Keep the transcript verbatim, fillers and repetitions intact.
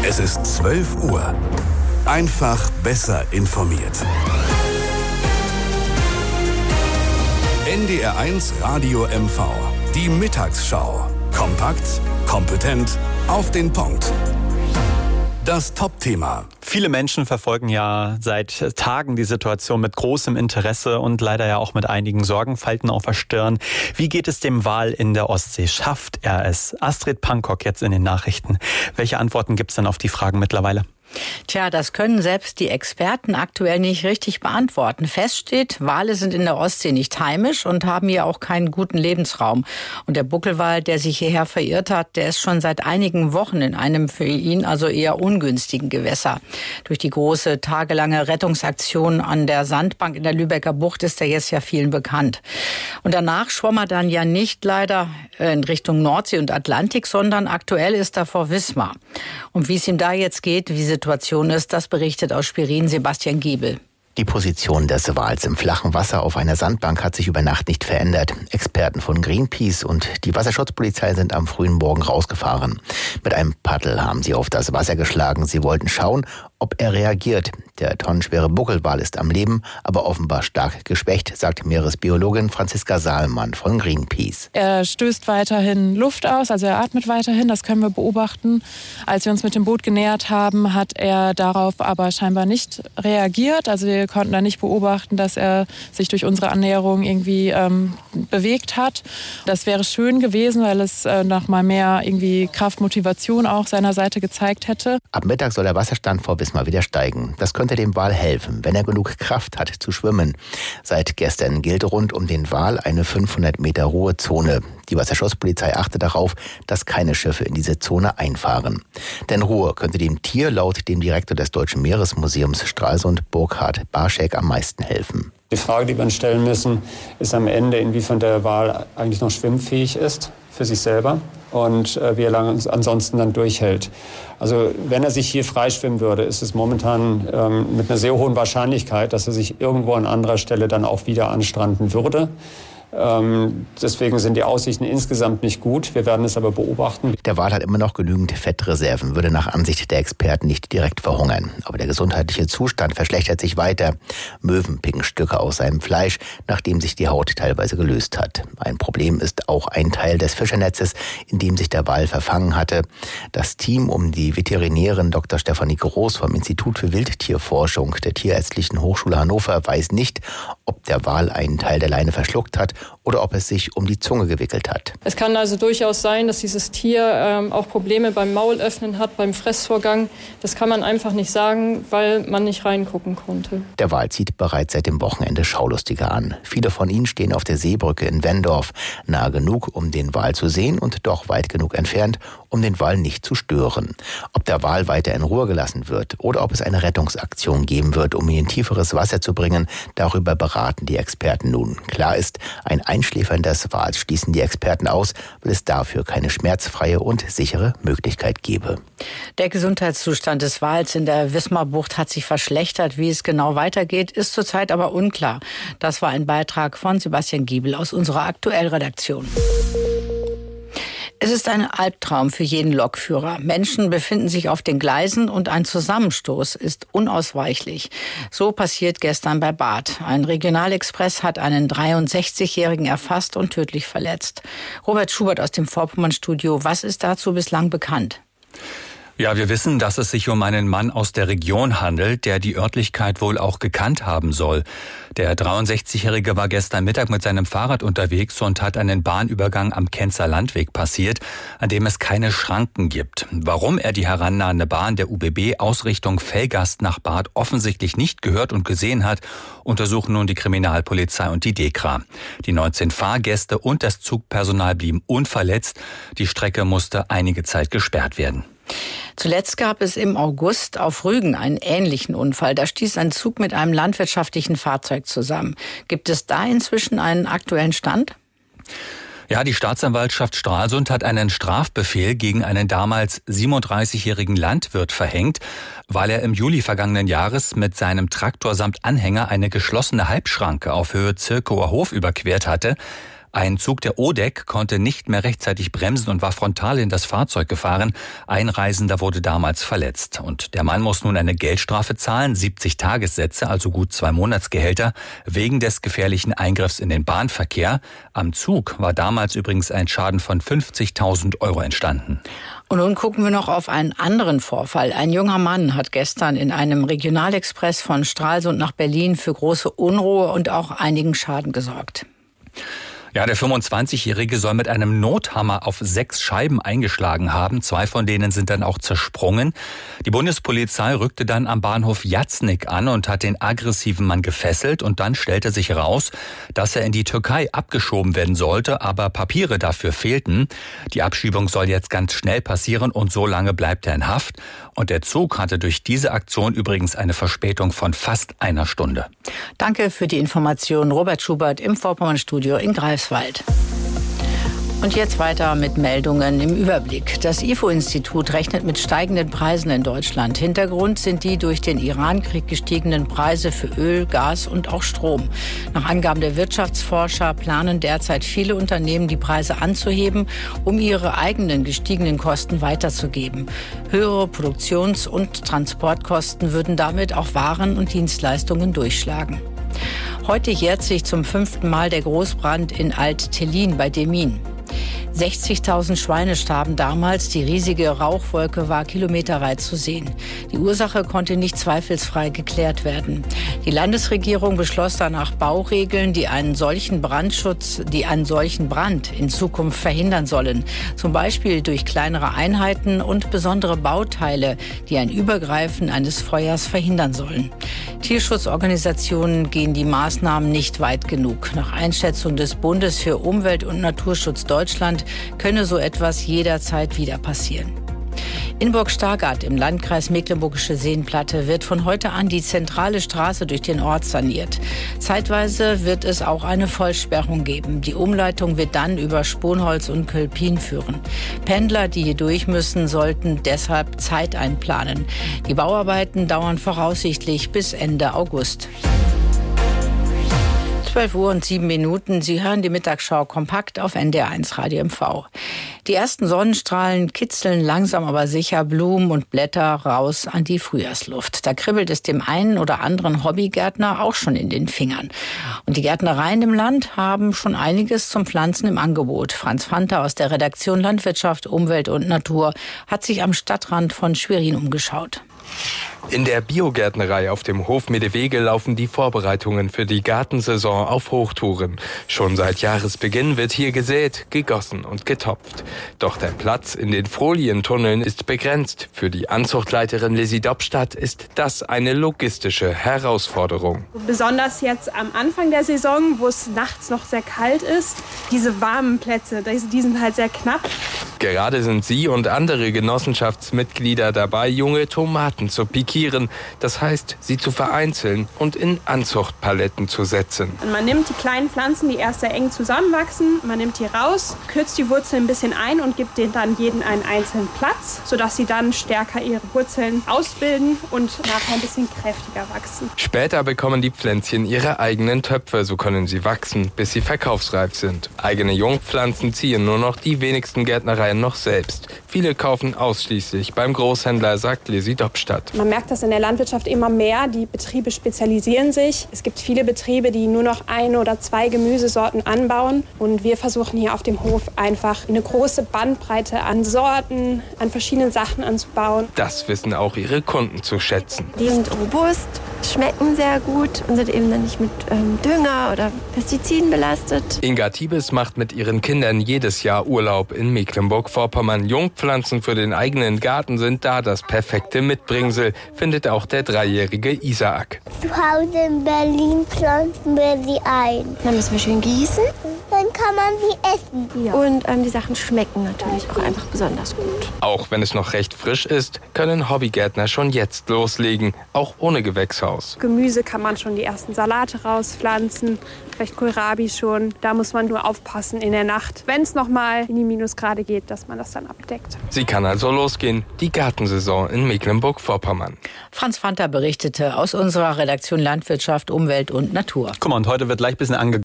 Es ist zwölf Uhr. Einfach besser informiert. N D R eins Radio M V. Die Mittagsschau. Kompakt, kompetent, auf den Punkt. Das Top-Thema. Viele Menschen verfolgen ja seit Tagen die Situation mit großem Interesse und leider ja auch mit einigen Sorgenfalten auf der Stirn. Wie geht es dem Wal in der Ostsee? Schafft er es? Astrid Pankok jetzt in den Nachrichten. Welche Antworten gibt es denn auf die Fragen mittlerweile? Tja, das können selbst die Experten aktuell nicht richtig beantworten. Fest steht, Wale sind in der Ostsee nicht heimisch und haben hier auch keinen guten Lebensraum. Und der Buckelwal, der sich hierher verirrt hat, der ist schon seit einigen Wochen in einem für ihn also eher ungünstigen Gewässer. Durch die große tagelange Rettungsaktion an der Sandbank in der Lübecker Bucht ist er jetzt ja vielen bekannt. Und danach schwamm er dann ja nicht leider in Richtung Nordsee und Atlantik, sondern aktuell ist er vor Wismar. Und wie es ihm da jetzt geht, wie sie Situation ist, das berichtet aus Schwerin Sebastian Giebel. Die Position des Wals im flachen Wasser auf einer Sandbank hat sich über Nacht nicht verändert. Experten von Greenpeace und die Wasserschutzpolizei sind am frühen Morgen rausgefahren. Mit einem Paddel haben sie auf das Wasser geschlagen. Sie wollten schauen, ob er reagiert. Der tonnenschwere Buckelwal ist am Leben, aber offenbar stark geschwächt, sagt Meeresbiologin Franziska Saalmann von Greenpeace. Er stößt weiterhin Luft aus, also er atmet weiterhin, das können wir beobachten. Als wir uns mit dem Boot genähert haben, hat er darauf aber scheinbar nicht reagiert. Also wir konnten da nicht beobachten, dass er sich durch unsere Annäherung irgendwie ähm, bewegt hat. Das wäre schön gewesen, weil es äh, noch mal mehr irgendwie Kraft, Motivation auch seiner Seite gezeigt hätte. Ab Mittag soll der Wasserstand vor Wismar wieder steigen. Das könnte dem Wal helfen, wenn er genug Kraft hat zu schwimmen. Seit gestern gilt rund um den Wal eine fünfhundert Meter Ruhezone. Die Wasserschutzpolizei achtet darauf, dass keine Schiffe in diese Zone einfahren. Denn Ruhe könnte dem Tier laut dem Direktor des Deutschen Meeresmuseums Stralsund, Burkhard Barschek, am meisten helfen. Die Frage, die wir uns stellen müssen, ist am Ende, inwiefern der Wal eigentlich noch schwimmfähig ist für sich selber und äh, wie er lange ansonsten dann durchhält. Also wenn er sich hier freischwimmen würde, ist es momentan ähm, mit einer sehr hohen Wahrscheinlichkeit, dass er sich irgendwo an anderer Stelle dann auch wieder anstranden würde. Ähm, deswegen sind die Aussichten insgesamt nicht gut. Wir werden es aber beobachten. Der Wal hat immer noch genügend Fettreserven, würde nach Ansicht der Experten nicht direkt verhungern. Aber der gesundheitliche Zustand verschlechtert sich weiter. Möwen picken Stücke aus seinem Fleisch, nachdem sich die Haut teilweise gelöst hat. Ein Problem ist auch ein Teil des Fischernetzes, in dem sich der Wal verfangen hatte. Das Team um die Veterinärin Doktor Stefanie Groß vom Institut für Wildtierforschung der Tierärztlichen Hochschule Hannover weiß nicht, ob der Wal einen Teil der Leine verschluckt hat oder ob es sich um die Zunge gewickelt hat. Es kann also durchaus sein, dass dieses Tier ähm, auch Probleme beim Maulöffnen hat, beim Fressvorgang. Das kann man einfach nicht sagen, weil man nicht reingucken konnte. Der Wal zieht bereits seit dem Wochenende Schaulustige an. Viele von ihnen stehen auf der Seebrücke in Wendorf, nahe genug, um den Wal zu sehen und doch weit genug entfernt, um den Wal nicht zu stören. Ob der Wal weiter in Ruhe gelassen wird oder ob es eine Rettungsaktion geben wird, um ihn in tieferes Wasser zu bringen, darüber beraten die Experten nun. Klar ist, ein Einschläfern des Wals schließen die Experten aus, weil es dafür keine schmerzfreie und sichere Möglichkeit gäbe. Der Gesundheitszustand des Wals in der Wismarbucht hat sich verschlechtert. Wie es genau weitergeht, ist zurzeit aber unklar. Das war ein Beitrag von Sebastian Giebel aus unserer Aktuellredaktion. Es ist ein Albtraum für jeden Lokführer. Menschen befinden sich auf den Gleisen und ein Zusammenstoß ist unausweichlich. So passiert gestern bei Barth. Ein Regionalexpress hat einen dreiundsechzigjährigen erfasst und tödlich verletzt. Robert Schubert aus dem Vorpommern-Studio. Was ist dazu bislang bekannt? Ja, wir wissen, dass es sich um einen Mann aus der Region handelt, der die Örtlichkeit wohl auch gekannt haben soll. Der dreiundsechzigjährige war gestern Mittag mit seinem Fahrrad unterwegs und hat einen Bahnübergang am Kenzer Landweg passiert, an dem es keine Schranken gibt. Warum er die herannahende Bahn der U B B Ausrichtung Velgast nach Barth offensichtlich nicht gehört und gesehen hat, untersuchen nun die Kriminalpolizei und die DEKRA. Die neunzehn Fahrgäste und das Zugpersonal blieben unverletzt. Die Strecke musste einige Zeit gesperrt werden. Zuletzt gab es im August auf Rügen einen ähnlichen Unfall. Da stieß ein Zug mit einem landwirtschaftlichen Fahrzeug zusammen. Gibt es da inzwischen einen aktuellen Stand? Ja, die Staatsanwaltschaft Stralsund hat einen Strafbefehl gegen einen damals siebenunddreißigjährigen Landwirt verhängt, weil er im Juli vergangenen Jahres mit seinem Traktor samt Anhänger eine geschlossene Halbschranke auf Höhe Zirkower Hof überquert hatte. Ein Zug der O D E C konnte nicht mehr rechtzeitig bremsen und war frontal in das Fahrzeug gefahren. Ein Reisender wurde damals verletzt. Und der Mann muss nun eine Geldstrafe zahlen, siebzig Tagessätze, also gut zwei Monatsgehälter, wegen des gefährlichen Eingriffs in den Bahnverkehr. Am Zug war damals übrigens ein Schaden von fünfzigtausend Euro entstanden. Und nun gucken wir noch auf einen anderen Vorfall. Ein junger Mann hat gestern in einem Regionalexpress von Stralsund nach Berlin für große Unruhe und auch einigen Schaden gesorgt. Ja, der fünfundzwanzigjährige soll mit einem Nothammer auf sechs Scheiben eingeschlagen haben. Zwei von denen sind dann auch zersprungen. Die Bundespolizei rückte dann am Bahnhof Jatznik an und hat den aggressiven Mann gefesselt. Und dann stellte sich heraus, dass er in die Türkei abgeschoben werden sollte, aber Papiere dafür fehlten. Die Abschiebung soll jetzt ganz schnell passieren und so lange bleibt er in Haft. Und der Zug hatte durch diese Aktion übrigens eine Verspätung von fast einer Stunde. Danke für die Information, Robert Schubert im Vorpommern-Studio in Greifswald. Und jetzt weiter mit Meldungen im Überblick. Das I F O-Institut rechnet mit steigenden Preisen in Deutschland. Hintergrund sind die durch den Iran-Krieg gestiegenen Preise für Öl, Gas und auch Strom. Nach Angaben der Wirtschaftsforscher planen derzeit viele Unternehmen, die Preise anzuheben, um ihre eigenen gestiegenen Kosten weiterzugeben. Höhere Produktions- und Transportkosten würden damit auch Waren und Dienstleistungen durchschlagen. Heute jährt sich zum fünften Mal der Großbrand in Alt-Tellin bei Demmin. sechzigtausend Schweine starben damals. Die riesige Rauchwolke war kilometerweit zu sehen. Die Ursache konnte nicht zweifelsfrei geklärt werden. Die Landesregierung beschloss danach Bauregeln, die einen solchen Brandschutz, die einen solchen Brand in Zukunft verhindern sollen. Zum Beispiel durch kleinere Einheiten und besondere Bauteile, die ein Übergreifen eines Feuers verhindern sollen. Tierschutzorganisationen gehen die Maßnahmen nicht weit genug. Nach Einschätzung des Bundes für Umwelt- und Naturschutz Deutschland könne so etwas jederzeit wieder passieren. In Burg-Stargard im Landkreis Mecklenburgische Seenplatte wird von heute an die zentrale Straße durch den Ort saniert. Zeitweise wird es auch eine Vollsperrung geben. Die Umleitung wird dann über Sponholz und Kölpin führen. Pendler, die hier durch müssen, sollten deshalb Zeit einplanen. Die Bauarbeiten dauern voraussichtlich bis Ende August. zwölf Uhr und sieben Minuten. Sie hören die Mittagsschau kompakt auf N D R eins Radio M V. Die ersten Sonnenstrahlen kitzeln langsam aber sicher Blumen und Blätter raus an die Frühjahrsluft. Da kribbelt es dem einen oder anderen Hobbygärtner auch schon in den Fingern. Und die Gärtnereien im Land haben schon einiges zum Pflanzen im Angebot. Franz Fanta aus der Redaktion Landwirtschaft, Umwelt und Natur hat sich am Stadtrand von Schwerin umgeschaut. In der Biogärtnerei auf dem Hof Medewege laufen die Vorbereitungen für die Gartensaison auf Hochtouren. Schon seit Jahresbeginn wird hier gesät, gegossen und getopft. Doch der Platz in den Folientunneln ist begrenzt. Für die Anzuchtleiterin Lizzie Dobstadt ist das eine logistische Herausforderung. Besonders jetzt am Anfang der Saison, wo es nachts noch sehr kalt ist, diese warmen Plätze, die sind halt sehr knapp. Gerade sind sie und andere Genossenschaftsmitglieder dabei, junge Tomaten zu pikieren. Das heißt, sie zu vereinzeln und in Anzuchtpaletten zu setzen. Und man nimmt die kleinen Pflanzen, die erst sehr eng zusammenwachsen, man nimmt die raus, kürzt die Wurzeln ein bisschen ein und gibt denen dann jeden einen einzelnen Platz, sodass sie dann stärker ihre Wurzeln ausbilden und nachher ein bisschen kräftiger wachsen. Später bekommen die Pflänzchen ihre eigenen Töpfe, so können sie wachsen, bis sie verkaufsreif sind. Eigene Jungpflanzen ziehen nur noch die wenigsten Gärtnereien noch selbst. Viele kaufen ausschließlich beim Großhändler, sagt Lizzie Dobstadt. Man merkt das in der Landwirtschaft immer mehr. Die Betriebe spezialisieren sich. Es gibt viele Betriebe, die nur noch eine oder zwei Gemüsesorten anbauen. Und wir versuchen hier auf dem Hof einfach eine große Bandbreite an Sorten, an verschiedenen Sachen anzubauen. Das wissen auch ihre Kunden zu schätzen. Die sind robust, schmecken sehr gut und sind eben dann nicht mit ähm, Dünger oder Pestiziden belastet. Inga Tiebes macht mit ihren Kindern jedes Jahr Urlaub in Mecklenburg-Vorpommern. Jungpflanzen für den eigenen Garten sind da das perfekte Mitbringsel, findet auch der dreijährige Isaak. Zu Hause in Berlin pflanzen wir sie ein. Dann müssen wir schön gießen. Dann kann man sie essen. Ja. Und ähm, die Sachen schmecken natürlich auch einfach besonders gut. Auch wenn es noch recht frisch ist, können Hobbygärtner schon jetzt loslegen, auch ohne Gewächshaus. Gemüse kann man schon die ersten Salate rauspflanzen, vielleicht Kohlrabi schon. Da muss man nur aufpassen in der Nacht, wenn es noch mal in die Minusgrade geht, dass man das dann abdeckt. Sie kann also losgehen, die Gartensaison in Mecklenburg-Vorpommern. Franz Fanta berichtete aus unserer Redaktion Landwirtschaft, Umwelt und Natur. Guck mal, und heute wird gleich ein bisschen ange